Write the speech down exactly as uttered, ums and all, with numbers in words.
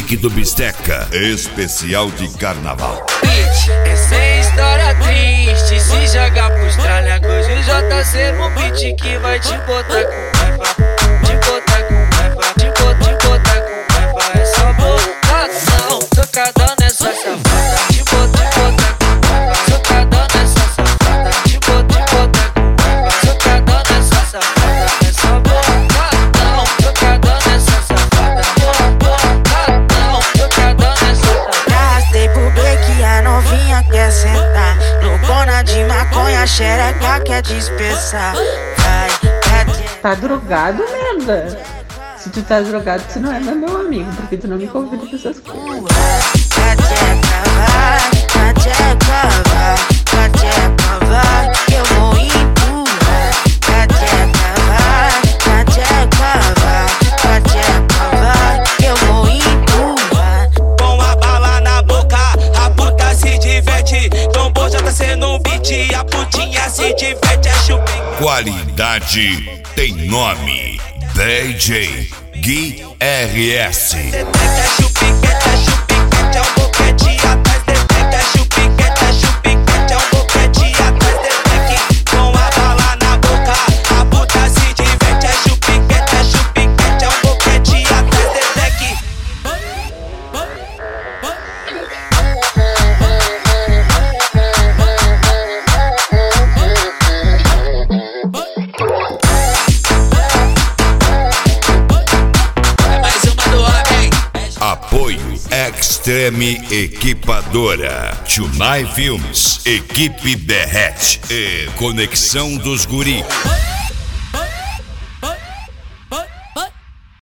Pique do Bisteca, especial de carnaval. Beat, essa é história triste. Se jogar pros tralhagos de J C no beat que vai te botar com raiva. Te botar com raiva, te botar, te botar com raiva. É só botadão, socadão nessa safada. Te botar, te botar com raiva, socadão nessa safada. Te botar, te botar com raiva, socadão nessa safada. É só botadão, socadão nessa safada. Botadão, socadão nessa safada. Arrastei pro break, a novinha quer sentar. Loucona de maconha, xereca quer dispersar. Vai, vai. Tá drogado, merda? Se tu tá drogado, tu não é meu amigo, porque tu não me convida pra essas coisas. Com a bala na boca, a puta se diverte. Tombou já tá sendo um beat, a putinha se diverte, é chupem. Qualidade tem nome. D J Gui R S. Detecta chupiquete, chupiquete, é um boquete atrás. Detecta chupiquete, chupiquete, é um boquete atrás. Detecta com a bala na boca, a puta se diverte, é chupiquete, chupiquete, é um boquete atrás. Detecta. Apoio Extreme Equipadora, Tunai Filmes, Equipe Derrete e Conexão dos Guri.